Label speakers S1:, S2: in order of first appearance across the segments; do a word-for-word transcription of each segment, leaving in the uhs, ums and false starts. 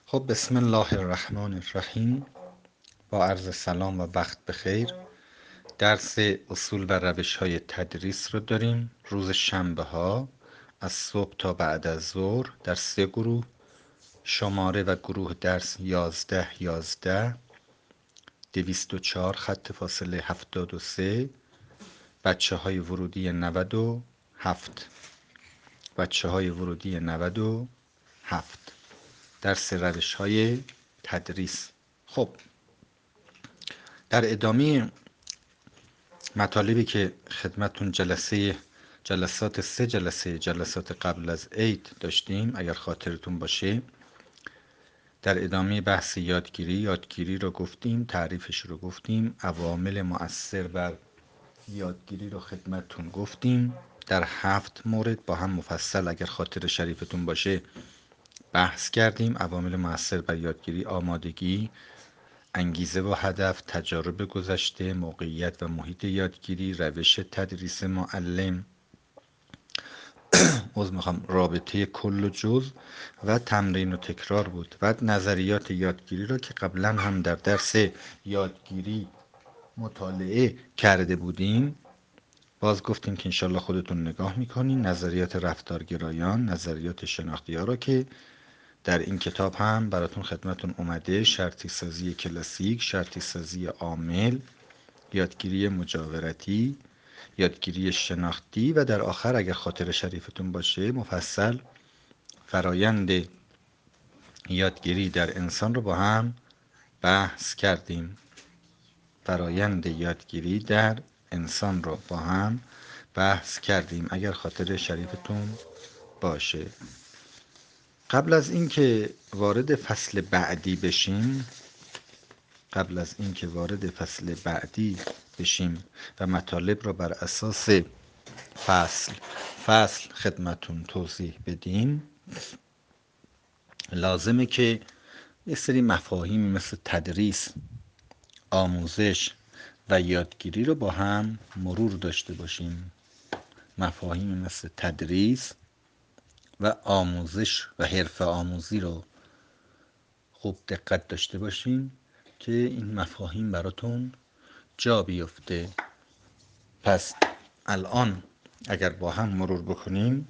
S1: خب بسم الله الرحمن الرحیم. با عرض سلام و وقت بخیر. درس اصول و روش های تدریس رو داریم روز شنبه ها از صبح تا بعد از ظهر در سه گروه. شماره و گروه درس یازده یازده دویست و چهار خط فاصله هفتاد و سه. بچه های ورودی نود و هفت بچه های ورودی نود و هفت درس روش های تدریس. خب در ادامه مطالبی که خدمتون جلسه جلسات سه جلسه جلسات قبل از عید داشتیم، اگر خاطرتون باشه، در ادامه بحث یادگیری یادگیری رو گفتیم، تعریفش رو گفتیم، عوامل مؤثر بر یادگیری رو خدمتون گفتیم در هفت مورد با هم مفصل، اگر خاطر شریفتون باشه، بحث کردیم. عوامل مؤثر بر یادگیری: آمادگی، انگیزه و هدف، تجارب گذشته، موقعیت و محیط یادگیری، روش تدریس معلم، عذر میخوام رابطه کل و جز و تمرین و تکرار بود. و نظریات یادگیری را که قبلا هم در درس یادگیری مطالعه کرده بودیم، باز گفتیم که انشالله خودتون نگاه میکنین. نظریات رفتارگرایان، نظریات شناختی ها را که در این کتاب هم براتون خدمتون اومده: شرطی سازی کلاسیک، شرطی سازی عامل، یادگیری مجاورتی، یادگیری شناختی و در آخر اگر خاطر شریفتون باشه مفصل فرایند یادگیری در انسان رو با هم بحث کردیم. فرایند یادگیری در انسان رو با هم بحث کردیم اگر خاطر شریفتون باشه. قبل از اینکه وارد فصل بعدی بشیم قبل از اینکه وارد فصل بعدی بشیم و مطالب رو بر اساس فصل فصل خدمتون توضیح بدیم، لازمه که یه سری مفاهیمی مثل تدریس، آموزش و یادگیری رو با هم مرور داشته باشیم. مفاهیمی مثل تدریس و آموزش و حرفه آموزی رو خوب دقت داشته باشیم که این مفاهیم براتون جا بیفته. پس الان اگر با هم مرور بکنیم،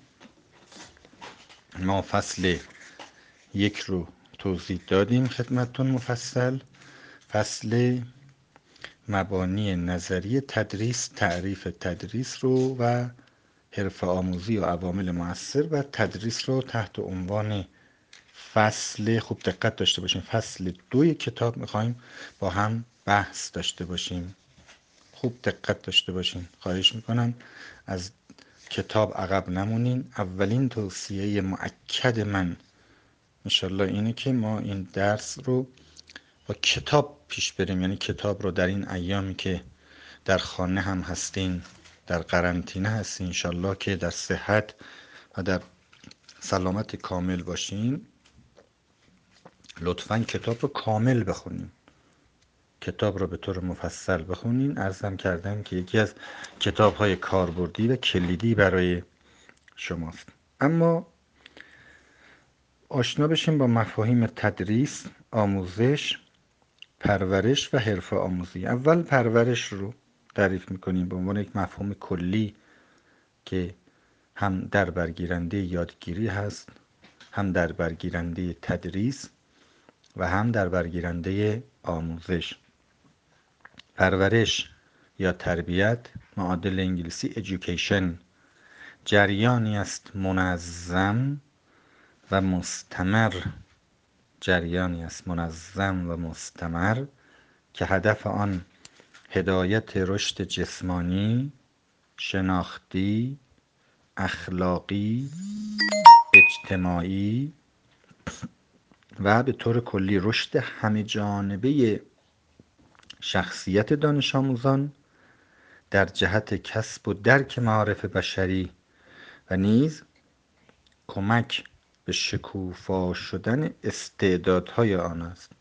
S1: ما فصل یک رو توضیح دادیم خدمتتون مفصل. فصل مبانی نظری تدریس، تعریف تدریس رو و حرفه آموزی و عوامل مؤثر بر تدریس رو تحت عنوان فصل، خوب دقت داشته باشیم، فصل دوی کتاب میخوایم با هم بحث داشته باشیم. خوب دقت داشته باشین، خواهش میکنم از کتاب عقب نمونین. اولین توصیه مؤکد من انشالله اینه که ما این درس رو با کتاب پیش بریم، یعنی کتاب رو در این ایامی که در خانه هم هستین، در قرنطینه هستین، انشالله که در صحت و در سلامت کامل باشین، لطفاً کتاب رو کامل بخونین، کتاب رو به طور مفصل بخونین. عرضم کردم که یکی از کتاب های کاربردی و کلیدی برای شماست. اما آشنا بشیم با مفاهیم تدریس، آموزش، پرورش و حرفه آموزی. اول پرورش رو تعریف میکنیم به عنوان یک مفهوم کلی که هم در برگیرنده یادگیری هست، هم در برگیرنده تدریس و هم در برگیرنده آموزش. پرورش یا تربیت، معادل انگلیسی education، جریانی است منظم و مستمر جریانی است منظم و مستمر که هدف آن هدایت رشد جسمانی، شناختی، اخلاقی، اجتماعی و به طور کلی رشد همه جانبه شخصیت دانش آموزان در جهت کسب و درک معارف بشری و نیز کمک به شکوفا شدن استعدادهای آن است.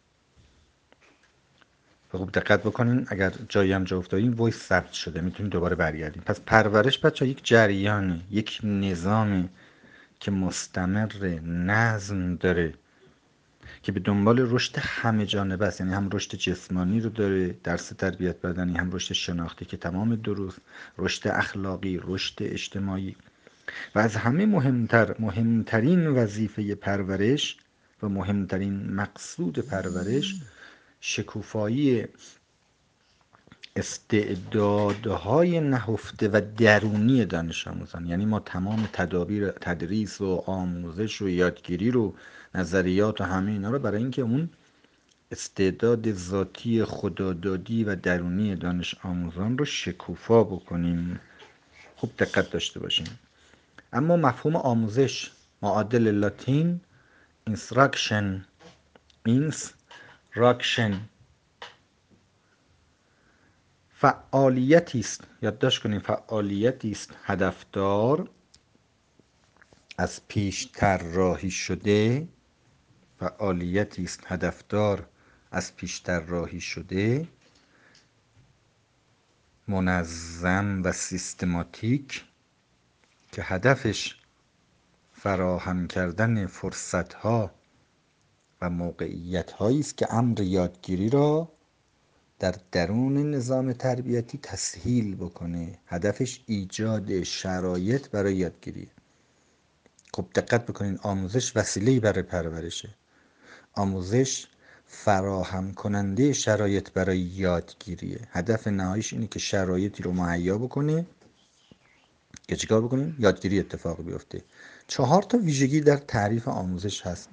S1: خوب دقت بکنین، اگر جایی هم جا افتادین وایس ثبت شده، میتونید دوباره برگردین. پس پرورش بچه یک جریانه، یک نظامی که مستمر، نظم داره، که به دنبال رشد همه جانبه است، یعنی هم رشد جسمانی رو داره درس تربیت بدنی، هم رشد شناختی که تمام درست، رشد اخلاقی، رشد اجتماعی و از همه مهمتر مهمترین وظیفه پرورش و مهمترین مقصود پرورش شکوفایی استعدادهای نهفته و درونی دانش آموزان. یعنی ما تمام تدابیر تدریس و آموزش و یادگیری رو، نظریات و همه اینا رو برای اینکه اون استعداد ذاتی خدادادی و درونی دانش آموزان رو شکوفا بکنیم. خوب دقت داشته باشیم. اما مفهوم آموزش معادل لاتین instruction instruction فعالیتی است، یادداشت کنیم، فعالیتی است هدفدار از پیش طراحی شده، فعالیتی است هدفدار از پیش طراحی شده، منظم و سیستماتیک که هدفش فراهم کردن فرصت‌ها و موقعیت‌هایی است که امر یادگیری را در درون نظام تربیتی تسهیل بکنه. هدفش ایجاد شرایط برای یادگیری. خب دقت بکنین، آموزش وسیله‌ای برای پرورشه. آموزش فراهم کننده شرایط برای یادگیریه. هدف نهاییش اینه که شرایطی رو مهیا بکنه که چیکار بکنیم؟ یادگیری اتفاق بیفته. چهار تا ویژگی در تعریف آموزش هست.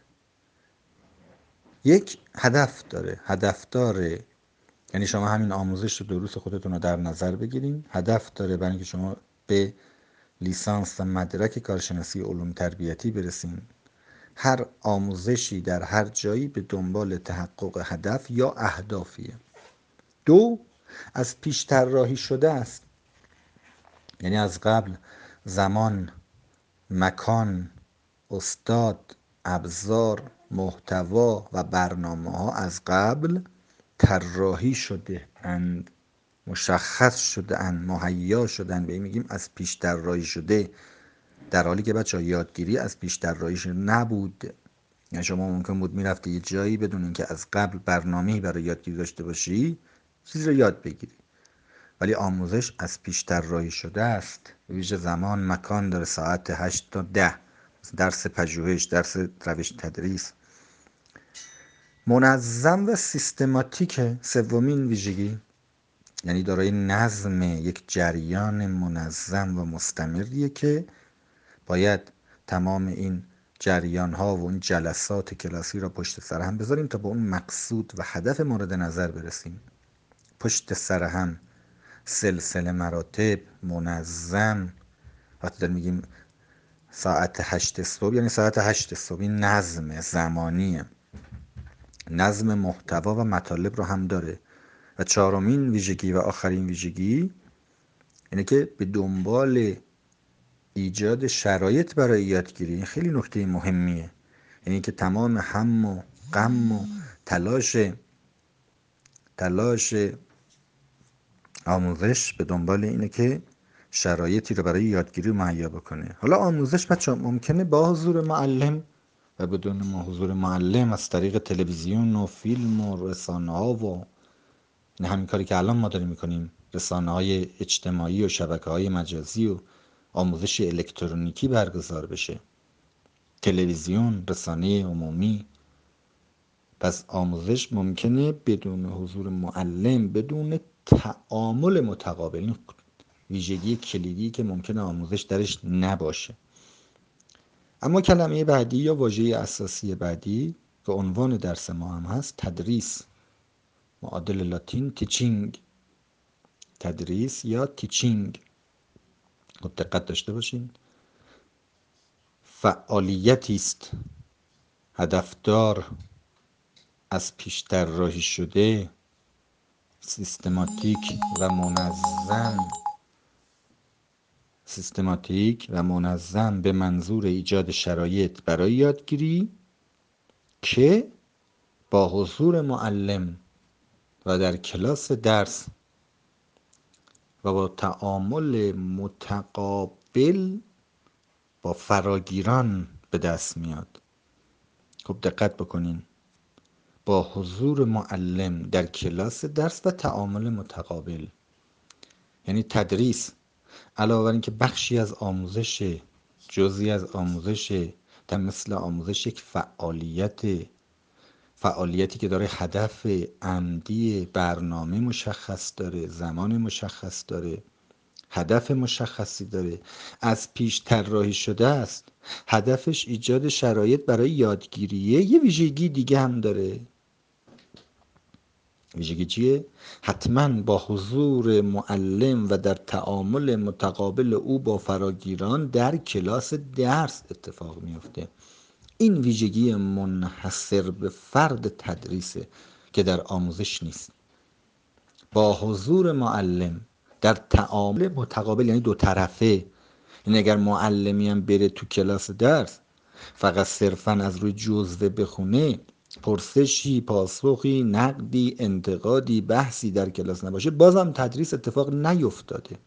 S1: یک، هدف داره. هدف داره یعنی شما همین آموزش رو دروس خودتون رو در نظر بگیرین. هدف داره برای اینکه شما به لیسانس و مدرک کارشناسی علوم تربیتی برسین. هر آموزشی در هر جایی به دنبال تحقق هدف یا اهدافیه. دو، از پیش طراحی شده است، یعنی از قبل زمان، مکان، استاد، ابزار، محتوا و برنامه ها از قبل طراحی شده اند، مشخص شده اند، مهیا شدن. به این میگیم از پیش طراحی شده، در حالی که بچه ها یادگیری از پیش طراحی شده نبود. یعنی شما ممکن بود میرفتی یه جایی بدون اینکه از قبل برنامه‌ای برای یادگیری داشته باشی چیزی رو یاد بگیری، ولی آموزش از پیش طراحی شده است. ویژه زمان مکان داره، ساعت هشت تا ده، درس پژوهش، درس روش تدریس. منظم و سیستماتیک، سومین ویژگی، یعنی دارای نظم، یک جریان منظم و مستمریه که باید تمام این جریان ها و اون جلسات کلاسی را پشت سر هم بذاریم تا به اون مقصود و هدف مورد نظر برسیم. پشت سر هم، سلسله مراتب، منظم. وقتی داریم میگیم ساعت هشت صبح یعنی ساعت هشت صبح، این نظم زمانیه. نظم محتوا و مطالب رو هم داره. و چهارمین ویژگی و آخرین ویژگی اینه که به دنبال ایجاد شرایط برای یادگیری. این خیلی نکته مهمیه، یعنی که تمام هم و غم و تلاش تلاش آموزش به دنبال اینه که شرایطی رو برای یادگیری مهیا بکنه. حالا آموزش بچه‌ها ممکنه با حضور معلم و بدون ما حضور معلم، از طریق تلویزیون و فیلم و رسانه ها و نه همین کاری که الان ما داریم میکنیم، رسانه های اجتماعی و شبکه های مجازی و آموزش الکترونیکی برگزار بشه، تلویزیون، رسانه عمومی. پس آموزش ممکنه بدون حضور معلم، بدون تعامل متقابل، این ویژگی کلیدی که ممکنه آموزش درش نباشه. اما کلمه بعدی یا واژه اساسی بعدی که عنوان درس ما هم هست، تدریس، معادل لاتین تیچینگ، تدریس یا تیچینگ. خب دقت داشته باشین، فعالیتی است هدفدار از پیش طراحی شده، سیستماتیک و منظم سیستماتیک و منظم به منظور ایجاد شرایط برای یادگیری که با حضور معلم و در کلاس درس و با تعامل متقابل با فراگیران به دست میاد. خب دقت بکنین، با حضور معلم در کلاس درس و تعامل متقابل. یعنی تدریس علاوه بر اینکه بخشی از آموزش، جزئی از آموزش، در مثل آموزش یک فعالیت فعالیتی که داره هدف عمدی، برنامه مشخص داره، زمان مشخص داره، هدف مشخصی داره، از پیش طراحی شده است، هدفش ایجاد شرایط برای یادگیریه، یه ویژگی دیگه هم داره. ویژگی چیه؟ حتما با حضور معلم و در تعامل متقابل او با فراگیران در کلاس درس اتفاق میفته. این ویژگی منحصر به فرد تدریسه که در آموزش نیست. با حضور معلم در تعامل متقابل، یعنی دو طرفه. یعنی اگر معلمی هم بره تو کلاس درس فقط صرفا از روی جزوه بخونه، پرسشی، پاسخی، نقدی، انتقادی، بحثی در کلاس نباشه، بازم تدریس اتفاق نیفتاده.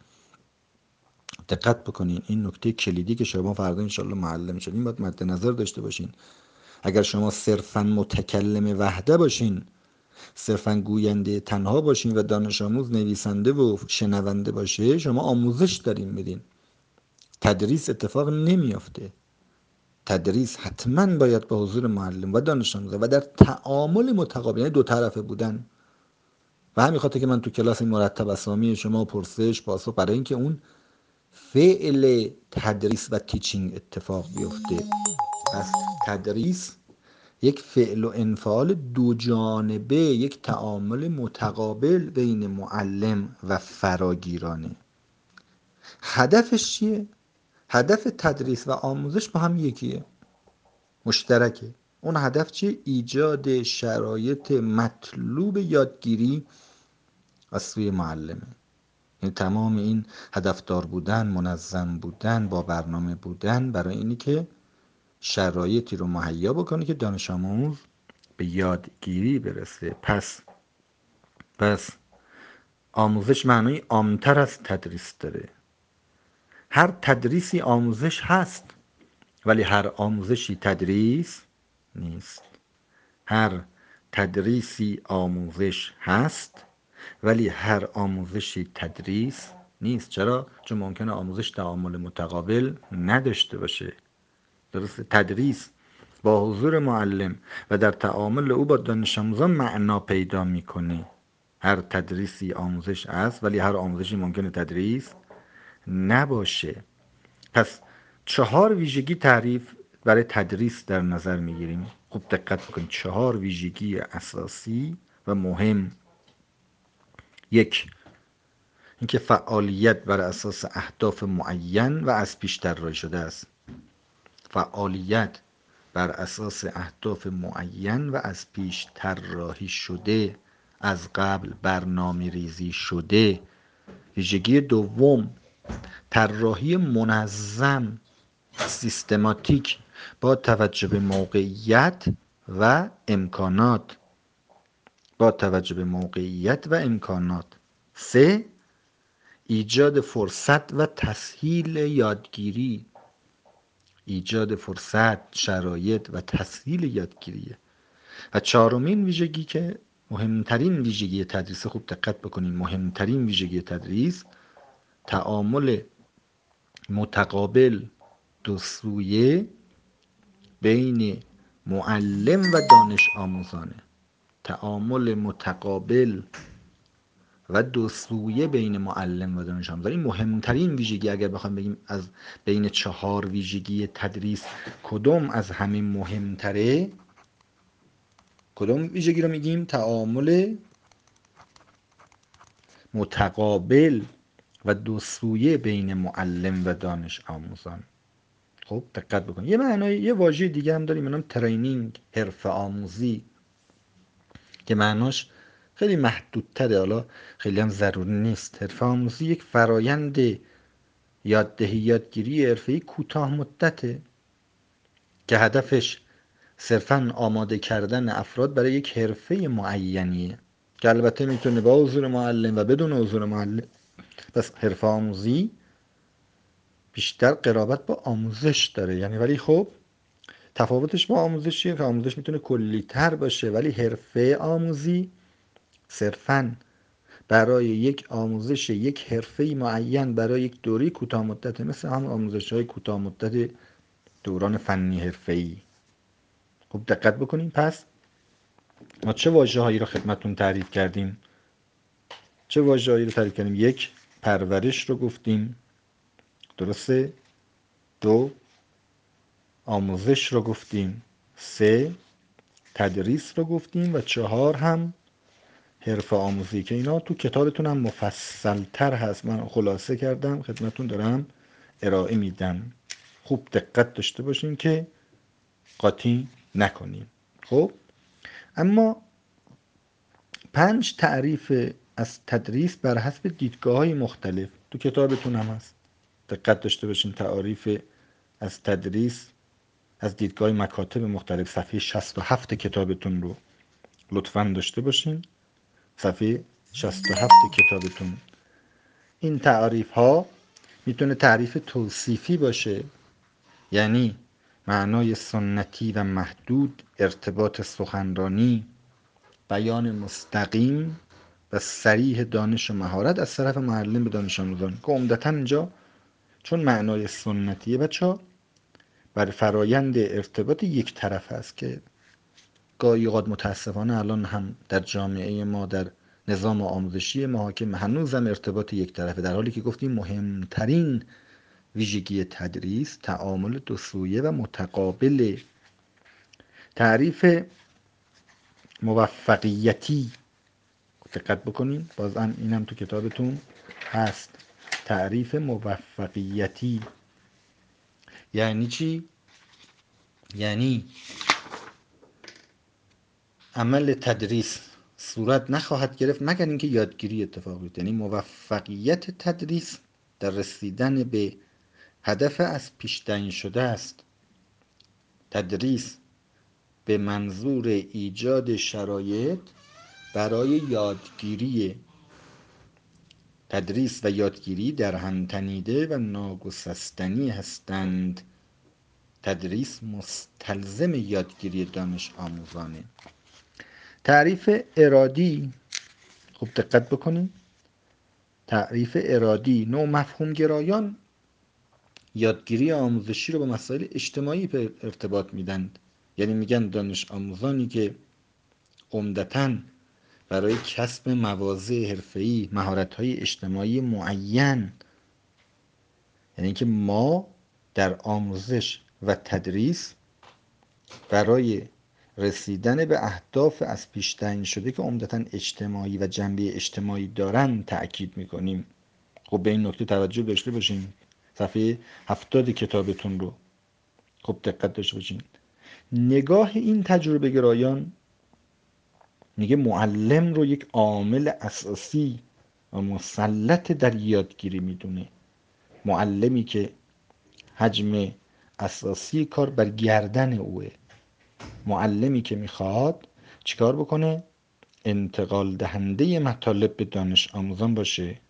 S1: دقت بکنین، این نکته کلیدی که شما فردا انشالله معلم شدین باید مد نظر داشته باشین. اگر شما صرفا متکلم وحده باشین، صرفا گوینده تنها باشین و دانش آموز نویسنده و شنونده باشه، شما آموزش دارین میدین، تدریس اتفاق نمیافته. تدریس حتما باید با حضور معلم و دانش آموز و در تعامل متقابل، یعنی دو طرفه بودن. و همین خاطر که من تو کلاس این مرتب اسامی شما پرسش پاسخ، برای اینکه اون فعل تدریس و تیچینگ اتفاق بیفته. پس تدریس یک فعل و انفعال دو جانبه، یک تعامل متقابل بین معلم و فراگیرانه. هدفش چیه؟ هدف تدریس و آموزش با هم یکیه، مشترکه. اون هدف چیه؟ ایجاد شرایط مطلوب یادگیری از سوی معلمه. یعنی تمام این هدفدار بودن، منظم بودن، با برنامه بودن، برای اینی که شرایطی رو مهیا بکنه که دانش آموز به یادگیری برسه. پس پس آموزش معنی عامتر از تدریس داره. هر تدریسی آموزش هست، ولی هر آموزشی تدریس نیست. هر تدریسی آموزش هست، ولی هر آموزشی تدریس نیست. چرا؟ چون ممکنه آموزش تعامل متقابل نداشته باشه. درسته؟ تدریس با حضور معلم و در تعامل او با دانش آموزان معنا پیدا میکنه. هر تدریسی آموزش است، ولی هر آموزشی ممکنه تدریس نباشه. پس چهار ویژگی تعریف برای تدریس در نظر میگیریم. خوب دقت بکنید، چهار ویژگی اساسی و مهم. یک، اینکه فعالیت بر اساس اهداف معین و از پیش طراحی شده است. فعالیت بر اساس اهداف معین و از پیش طراحی شده، از قبل برنامه ریزی شده. ویژگی دوم، طراحی منظم، سیستماتیک، با توجه به موقعیت و امکانات. با توجه به موقعیت و امکانات. سه، ایجاد فرصت و تسهیل یادگیری. ایجاد فرصت، شرایط و تسهیل یادگیریه. و چهارمین ویژگی که مهمترین ویژگی تدریس، خوب دقت بکنین، مهمترین ویژگی تدریس تعامل متقابل دو سویه بین معلم و دانش آموزانه. تعامل متقابل و دو سویه بین معلم و دانش آموزان، این مهمترین ویژگی. اگر بخوام بگیم از بین چهار ویژگی تدریس کدوم از همین مهمتره، کدوم ویژگی رو میگیم؟ تعامل متقابل و دو سویه بین معلم و دانش آموزان. خب دقت بکن، یه معنای یه واژه دیگه هم داریم، اونم ترینینگ، حرفه آموزی، که معناش خیلی محدودتره، حالا خیلی هم ضروری نیست. حرفه آموزی یک فرایند یاددهی، یادگیری حرفه‌ای کوتاه مدته که هدفش صرفاً آماده کردن افراد برای یک حرفه معینیه، که البته میتونه با حضور معلم و بدون حضور معلم. پس حرفه آموزی بیشتر قرابت با آموزش داره، یعنی ولی خب تفاوتش با آموزش چیه؟ که آموزش میتونه کلی تر باشه، ولی حرفه آموزی صرفاً برای یک آموزش یک حرفه معین برای یک دوره کوتاه مدت، مثل هم آموزش های کوتاه مدت دوران فنی حرفه‌ای. خب دقت بکنیم، پس ما چه واژه هایی رو خدمتون تعریف کردیم؟ چه واژه هایی رو تعریف کردیم؟ یک، پرورش رو گفتیم، درسته؟ دو، آموزش رو گفتیم. سه، تدریس رو گفتیم. و چهار هم حرفه آموزی، که اینا تو کتابتون هم مفصل تر هست، من خلاصه کردم خدمتون دارم ارائه میدم. خوب دقت داشته باشین که قاطی نکنیم. خب اما پنج تعریف از تدریس بر حسب دیدگاه های مختلف تو کتابتون هم هست. دقت داشته باشین تعریف از تدریس از دیدگاه مکاتب مختلف صفحه شصت و هفت کتابتون رو لطفاً داشته باشین. صفحه شصت و هفت کتابتون. این تعریف ها میتونه تعریف توصیفی باشه، یعنی معنای سنتی و محدود، ارتباط سخنرانی، بیان مستقیم و صریح دانش و مهارت از طرف معلم به دانش آموزان، که عمدتاً اینجا چون معنای سنتیه بچه‌ها بر فرایند ارتباط یک طرف است، که گاهی اوقات متاسفانه الان هم در جامعه ما، در نظام آموزشی ما حاکم هنوزم ارتباط یک طرفه، در حالی که گفتیم مهمترین ویژگی تدریس تعامل دو سویه و متقابل. تعریف موفقیتی، دقت بکنین، بازم اینم تو کتابتون هست. تعریف موفقیتی یعنی چی؟ یعنی عمل تدریس صورت نخواهد گرفت مگر اینکه یادگیری اتفاق بیفته. یعنی موفقیت تدریس در رسیدن به هدف از پیش تعیین شده است. تدریس به منظور ایجاد شرایط برای یادگیری. تدریس و یادگیری در هم تنیده و ناگسستنی هستند. تدریس مستلزم یادگیری دانش آموزانه. تعریف ارادی، خوب دقت بکنین، تعریف ارادی، نوع مفهوم گرایان یادگیری آموزشی رو با مسائل اجتماعی ارتباط میدن. یعنی میگن دانش آموزانی که عمدتاً برای کسب مواضع حرفه‌ای مهارت‌های اجتماعی معین، یعنی که ما در آموزش و تدریس برای رسیدن به اهداف از پیش تعیین شده که عمدتاً اجتماعی و جنبه اجتماعی دارن تأکید میکنیم. خب به این نکته توجه داشته باشین. صفحه هفتاد کتابتون رو خب دقت داشته باشین. نگاه این تجربه گرایان میگه معلم رو یک عامل اساسی و مسلط در یادگیری میدونه. معلمی که حجم اساسی کار بر گردن اوه. معلمی که میخواد چیکار بکنه؟ انتقال دهنده مطالب به دانش آموزان باشه.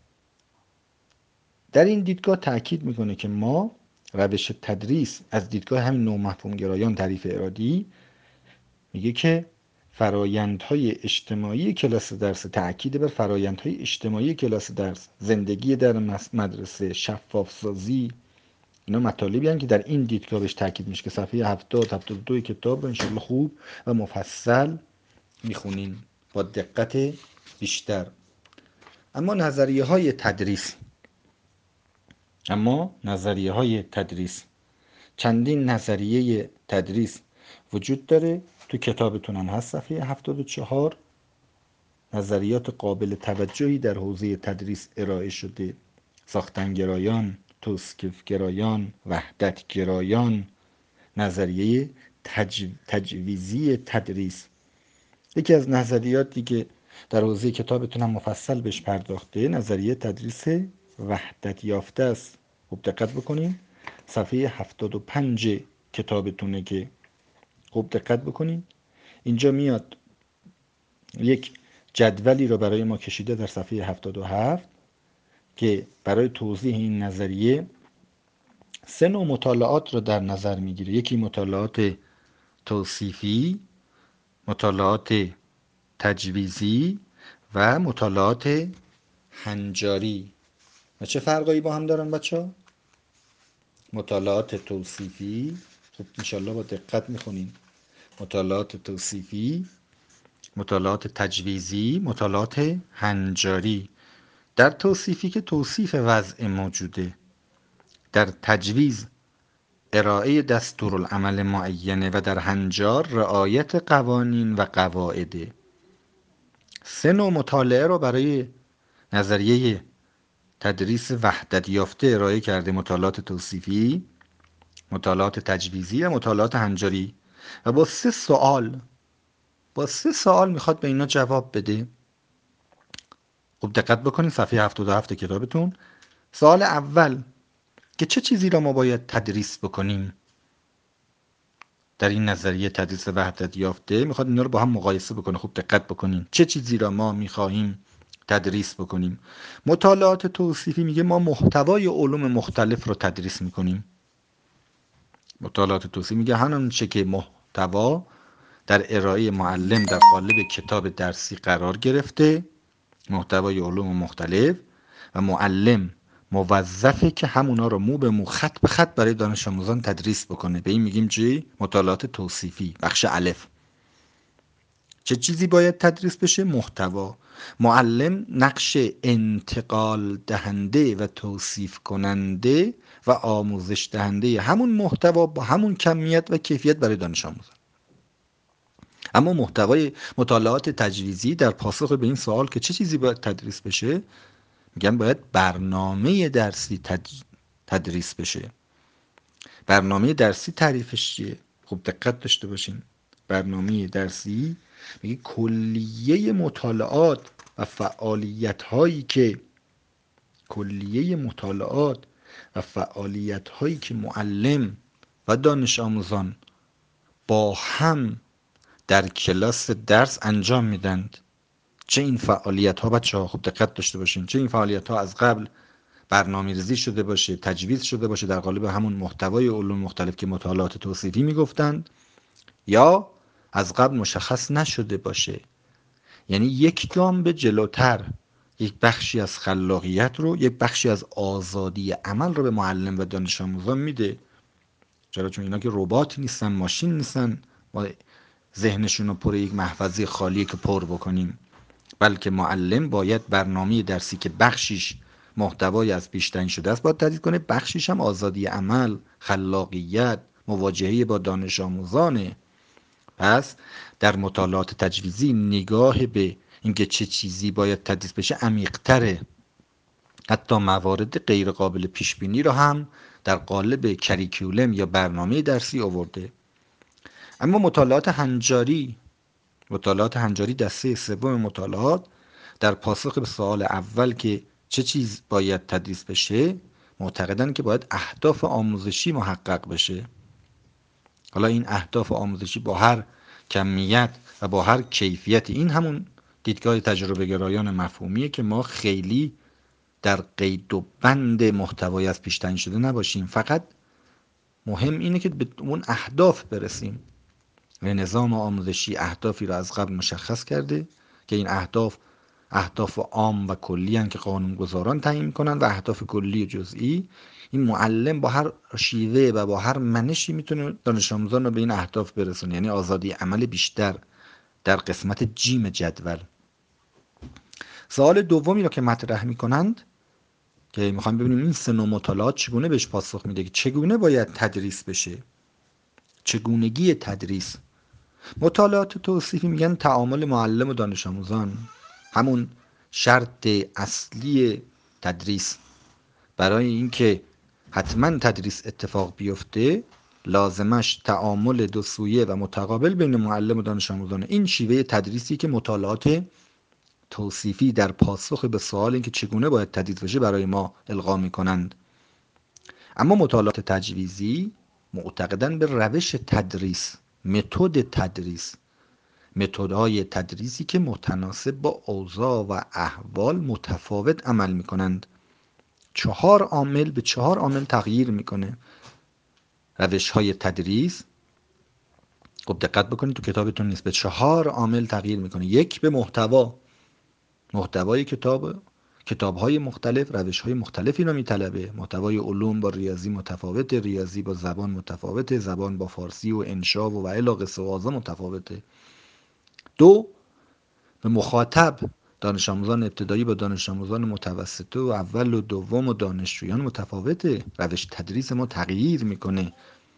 S1: در این دیدگاه تأکید میکنه که ما روش تدریس از دیدگاه همین نوع مفهوم گرایان تعریف ارادی میگه که فرایندهای اجتماعی کلاس درس، تأکید بر فرایندهای اجتماعی کلاس درس، زندگی در مدرسه، شفاف سازی، اینا مطالبی هستند که در این دیدگاه بهش تاکید میشه، که صفحه هفتاد هفتاد و دو کتاب رو انشالله خوب و مفصل میخونین با دقت بیشتر. اما نظریه های تدریس اما نظریه های تدریس چندین نظریه تدریس وجود داره. تو کتابتون هم هست صفحه هفتاد و چهار. نظریات قابل توجهی در حوزه تدریس ارائه شده: ساختنگرایان، توصیفگرایان، وحدتگرایان، نظریه تج... تجویزی تدریس. یکی از نظریاتی که در حوزه کتابتون هم مفصل بهش پرداخته نظریه تدریس وحدت یافته است. خوب دقت بکنین، صفحه هفتاد و پنج کتابتونه که خوب دقت بکنین اینجا میاد یک جدولی رو برای ما کشیده در صفحه هفتاد و هفت که برای توضیح این نظریه سه نوع مطالعات رو در نظر میگیره. یکی مطالعات توصیفی، مطالعات تجویزی و مطالعات هنجاری. و چه فرقایی با هم دارن بچه ها؟ مطالعات توصیفی، خب انشالله با دقت میخونین. مطالعات توصیفی، مطالعات تجویزی، مطالعات هنجاری. در توصیفی که توصیف وضع موجوده، در تجویز ارائه دستورالعمل معینه و در هنجار رعایت قوانین و قواعده. سه نوع مطالعه رو برای نظریه تدریس وحدت یافته ارائه کرده: مطالعات توصیفی، مطالعات تجویزی و مطالعات هنجاری. و با سه سوال با سه سوال میخواد به اینا جواب بده. خوب دقت بکنید صفحه هفتاد و هفت کتابتون. سوال اول که چه چیزی را ما باید تدریس بکنیم در این نظریه تدریس وحدت یافته، میخواد اینا رو با هم مقایسه بکنه. خوب دقت بکنین چه چیزی را ما میخواهیم تدریس بکنیم. مطالعات توصیفی میگه ما محتوای علوم مختلف رو تدریس میکنیم. مطالعات توصیفی میگه همان چه که محتوا در ارائه معلم در قالب کتاب درسی قرار گرفته، محتوای علوم مختلف، و معلم موظفه که همونا رو مو به مو خط به خط برای دانش آموزان تدریس بکنه. به این میگیم چی؟ مطالعات توصیفی. بخش الف. چه چیزی باید تدریس بشه؟ محتوا. معلم نقش انتقال دهنده و توصیف کننده و آموزش دهنده همون محتوا با همون کمیت و کیفیت برای دانش آموزان. اما محتوای مطالعات تجویزی در پاسخ به این سوال که چه چیزی باید تدریس بشه، میگن باید برنامه درسی تد... تدریس بشه. برنامه درسی تعریفش چیه؟ خوب دقت داشته باشین. برنامه درسی میگه کلیه مطالعات و فعالیت هایی که کلیه مطالعات و فعالیت هایی که معلم و دانش آموزان با هم در کلاس درس انجام میدند. چه این فعالیت ها بچه ها، خوب دقت داشته باشین، چه این فعالیت ها از قبل برنامه ریزی شده باشه، تجویز شده باشه در قالب همون محتوای علوم مختلف که مطالعات توصیفی میگفتند، یا از قبل مشخص نشده باشه. یعنی یک گام به جلوتر یک بخشی از خلاقیت رو، یک بخشی از آزادی عمل رو به معلم و دانش آموزان میده. چرا؟ چون اینا که ربات نیستن، ماشین نیستن ما ذهنشون رو پر یک محفظه خالی که پر بکنیم، بلکه معلم باید برنامه درسی که بخشیش محتوای از پیش تعیین شده است باید تدریس کنه، بخشیش هم آزادی عمل، خلاقیت، مواجهه با دانش آموزانه. پس در مطالعات تجویزی نگاه به اینکه چه چیزی باید تدریس بشه عمیق‌تره. حتی موارد غیر قابل پیش بینی رو هم در قالب کریکولم یا برنامه درسی آورده. اما مطالعات هنجاری مطالعات هنجاری دسته سوم مطالعات در پاسخ به سوال اول که چه چیز باید تدریس بشه، معتقدن که باید اهداف آموزشی محقق بشه. حالا این اهداف آموزشی با هر کمیت و با هر کیفیت، این همون دیدگاه تجربه گرایان مفهومیه که ما خیلی در قید و بند محتوای از پیش تعیین شده نباشیم، فقط مهم اینه که به اون اهداف برسیم. و نظام آموزشی اهدافی را از قبل مشخص کرده که این اهداف اهداف عام و کلی هستند که قانونگذاران تعیین میکنن و اهداف کلی و جزئی این معلم با هر شیوه و با هر منشی میتونه دانش آموزان رو به این اهداف برسونه، یعنی آزادی عمل بیشتر در قسمت جیم جدول. سوال دومی رو که مطرح میکنند که میخوایم ببینیم این سه نوع مطالعات چگونه بهش پاسخ میده که چگونه باید تدریس بشه، چگونگی تدریس. مطالعات توصیفی میگن تعامل معلم و دانش آموزان همون شرط اصلی تدریس. برای اینکه حتما تدریس اتفاق بیفته لازمش تعامل دو سویه و متقابل بین معلم و دانش آموزان. این شیوه تدریسی که مطالعات توصیفی در پاسخ به سوال اینکه چگونه باید تدریس بشه برای ما القا میکنند. اما مطالعات تجویزی معتقدن به روش تدریس، متد تدریس، متدهای تدریسی که متناسب با اوضاع و احوال متفاوت عمل میکنند. چهار عامل به چهار عامل تغییر میکنه روش های تدریس. خب دقت بکنید تو کتابتون نیست، به چهار عامل تغییر میکنه. یک، به محتوا، محتوای کتاب، کتاب‌های مختلف روش‌های مختلفی رو میطلبه. محتوای علوم با ریاضی متفاوته، ریاضی با زبان متفاوته، زبان با فارسی و انشا و و الی قصه و متفاوته. دو، به مخاطب، دانش آموزان ابتدایی با دانش آموزان متوسطه و اول و دوم و دانشجویان متفاوته، روش تدریس ما تغییر میکنه.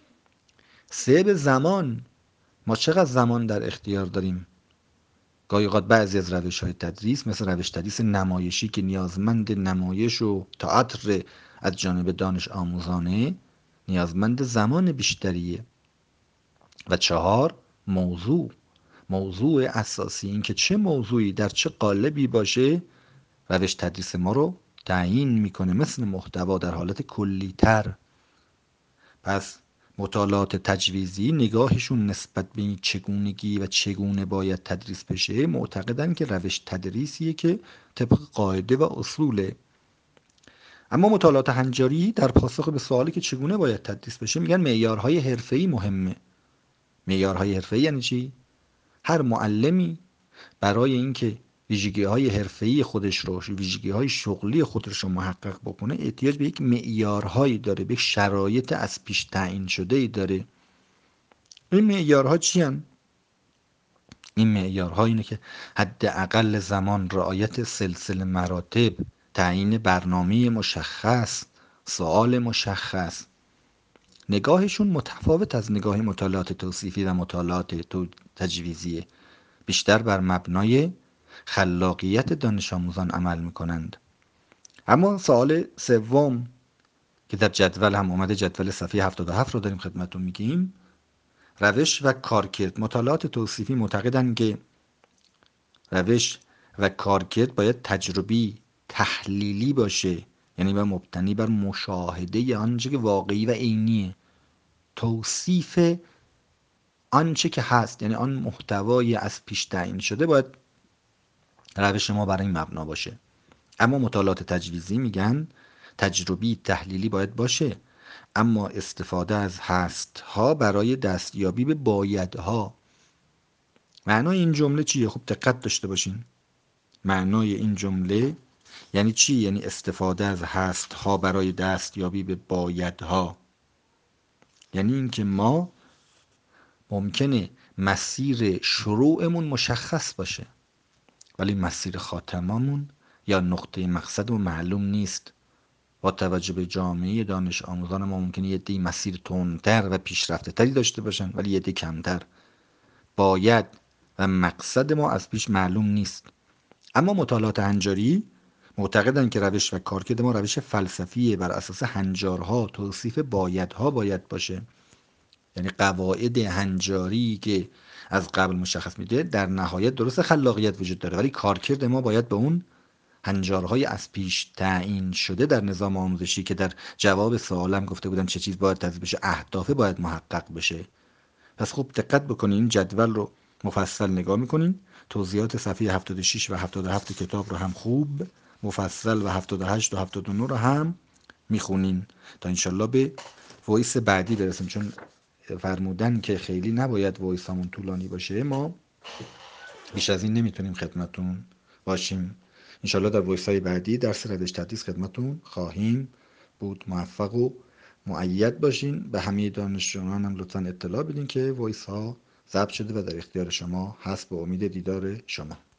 S1: سه، به زمان، ما چقدر زمان در اختیار داریم. گاهی اوقات بعضی از روش‌های تدریس مثل روش تدریس نمایشی که نیازمند نمایش و تئاتر از جانب دانش آموزانه، نیازمند زمان بیشتریه. و چهار، موضوع، موضوع اساسی، این که چه موضوعی در چه قالبی باشه روش تدریس ما رو تعیین میکنه، مثل محتوا در حالت کلی تر. پس مطالعات تجویزی نگاهشون نسبت به این چگونگی و چگونه باید تدریس بشه، معتقدن که روش تدریسیه که طبق قاعده و اصوله. اما مطالعات هنجاری در پاسخ به سوالی که چگونه باید تدریس بشه میگن معیارهای حرفه‌ای مهمه. معیارهای حرفه‌ای یعنی چی؟ هر معلمی برای اینکه ویژگی‌های حرفه‌ای خودش رو، ویژگی‌های شغلی خودش رو محقق بکنه، احتیاج به یک معیارهایی داره، به یک شرایط از پیش تعیین شده‌ای داره. این معیارها چی هن؟ این معیارها اینه که حداقل زمان، رعایت سلسله مراتب، تعیین برنامه مشخص، سوال مشخص. نگاهشون متفاوت از نگاه مطالعات توصیفی و مطالعات تجویزیه. بیشتر بر مبنای خلاقیت دانش آموزان عمل میکنند. اما سوال سوم که در جدول هم اومده، جدول صفحه هفتاد و هفت رو داریم خدمتتون میگیم، روش و کارکرد. مطالعات توصیفی معتقدند که روش و کارکرد باید تجربی، تحلیلی باشه، یعنی باید مبتنی بر مشاهده آنچه که واقعی و عینیه، توصیف آنچه که هست، یعنی آن محتوای از پیش تعیین شده باید روش ما برای این مبنا باشه. اما مطالعات تجویزی میگن تجربی، تحلیلی باید باشه، اما استفاده از هست‌ها برای دستیابی به بایدها. معنای این جمله چیه؟ خب دقت داشته باشین. معنای این جمله یعنی چی؟ یعنی استفاده از هست‌ها برای دستیابی به بایدها. یعنی اینکه ما ممکنه مسیر شروعمون مشخص باشه ولی مسیر خاتممون یا نقطه مقصدمون معلوم نیست. با توجه به جامعه دانش آموزان ما ممکنه یه عده‌ای مسیر تندتر و پیشرفته تری داشته باشن ولی یه عده کمتر. باید و مقصد ما از پیش معلوم نیست. اما مطالعات هنجاری معتقدن که روش و کارکرد ما روش فلسفیه، بر اساس هنجارها، توصیف بایدها باید باشه. یعنی قواعد هنجاری که از قبل مشخص میده، در نهایت درست خلاقیت وجود داره ولی کارکرد ما باید به اون هنجارهای از پیش تعیین شده در نظام آموزشی که در جواب سوالم گفته بودم چه چیز باید تدریس بشه، اهداف باید محقق بشه. پس خوب دقت بکنین، این جدول رو مفصل نگاه میکنین، توضیحات صفحه هفتاد و شش و هفتاد و هفت کتاب رو هم خوب مفصل و هفتاد و هشت و هفتاد و نه رو هم میخونین تا انشالله به وایس بعدی برسیم. چون فرمودن که خیلی نباید وایس همون طولانی باشه، ما بیش از این نمیتونیم خدمتون باشیم. انشالله در وایس های بعدی درس روش تدریس خدمتون خواهیم بود. موفق و مؤید باشین. به همه دانشجویان هم لطفا اطلاع بدین که وایس ها ضبط شده و در اختیار شما هست. به امید دیدار شما.